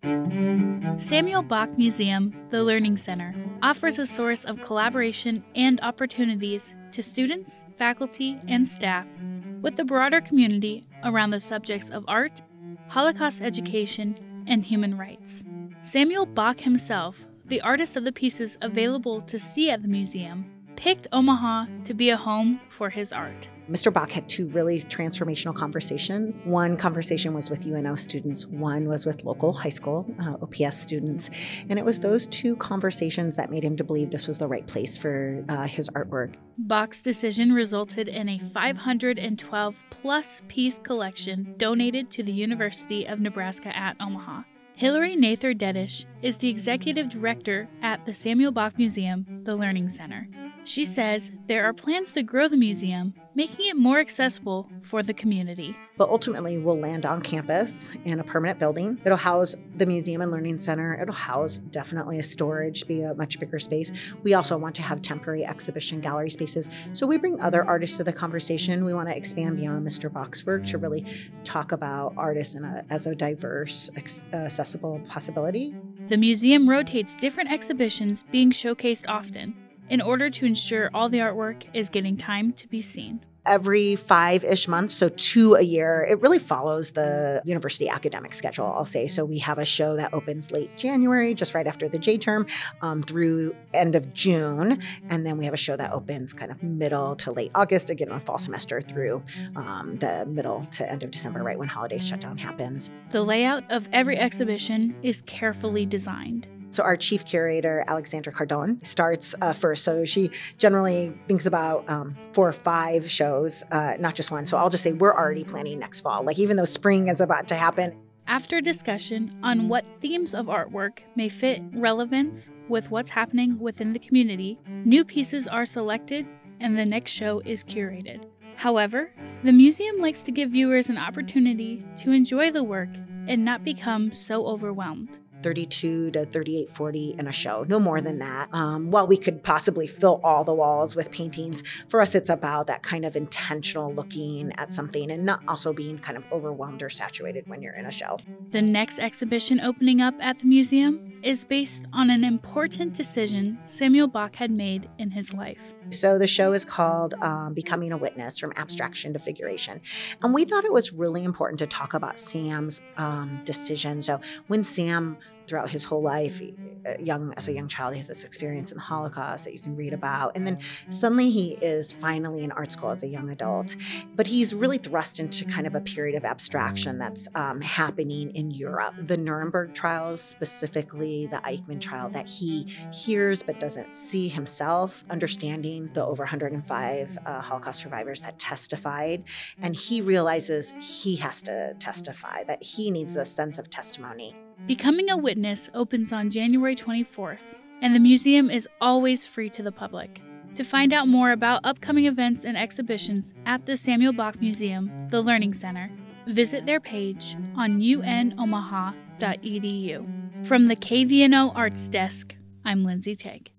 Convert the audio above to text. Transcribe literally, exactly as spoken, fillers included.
Samuel Bach Museum, the Learning Center, offers a source of collaboration and opportunities to students, faculty, and staff with the broader community around the subjects of art, Holocaust education, and human rights. Samuel Bach himself, the artist of the pieces available to see at the museum, picked Omaha to be a home for his art. Mister Bach had two really transformational conversations. One conversation was with U N O students, one was with local high school uh, O P S students. And it was those two conversations that made him to believe this was the right place for uh, his artwork. Bach's decision resulted in a five hundred twelve plus piece collection donated to the University of Nebraska at Omaha. Hillary Nather Dedish is the executive director at the Samuel Bach Museum, the Learning Center. She says there are plans to grow the museum, making it more accessible for the community. But ultimately, we'll land on campus in a permanent building. It'll house the Museum and Learning Center. It'll house definitely a storage, be a much bigger space. We also want to have temporary exhibition gallery spaces. So we bring other artists to the conversation. We want to expand beyond Mister Bach's work to really talk about artists in a, as a diverse, accessible possibility. The museum rotates different exhibitions being showcased often, in order to ensure all the artwork is getting time to be seen. Every five-ish months, so two a year. It really follows the university academic schedule, I'll say. So we have a show that opens late January, just right after the J term, um, through end of June. And then we have a show that opens kind of middle to late August, again on fall semester, through um, the middle to end of December, right when holiday shutdown happens. The layout of every exhibition is carefully designed. So our chief curator, Alexandra Cardone, starts uh, first. So she generally thinks about um, four or five shows, uh, not just one. So I'll just say we're already planning next fall, like even though spring is about to happen. After discussion on what themes of artwork may fit relevance with what's happening within the community, new pieces are selected and the next show is curated. However, the museum likes to give viewers an opportunity to enjoy the work and not become so overwhelmed. thirty-two to thirty-eight, forty in a show, no more than that. Um, while we could possibly fill all the walls with paintings, for us it's about that kind of intentional looking at something and not also being kind of overwhelmed or saturated when you're in a show. The next exhibition opening up at the museum is based on an important decision Samuel Bach had made in his life. So the show is called um, Becoming a Witness, From Abstraction to Figuration. And we thought it was really important to talk about Sam's um, decision. So when Sam, throughout his whole life, young as a young child, he has this experience in the Holocaust that you can read about. And then suddenly he is finally in art school as a young adult. But he's really thrust into kind of a period of abstraction that's um, happening in Europe. The Nuremberg trials, specifically the Eichmann trial that he hears but doesn't see himself, understanding the over one hundred five uh, Holocaust survivors that testified. And he realizes he has to testify, that he needs a sense of testimony. Becoming a Witness opens on January twenty-fourth, and the museum is always free to the public. To find out more about upcoming events and exhibitions at the Samuel Bach Museum, the Learning Center, visit their page on u n omaha dot e d u. From the K V N O Arts Desk, I'm Lindsay Tegg.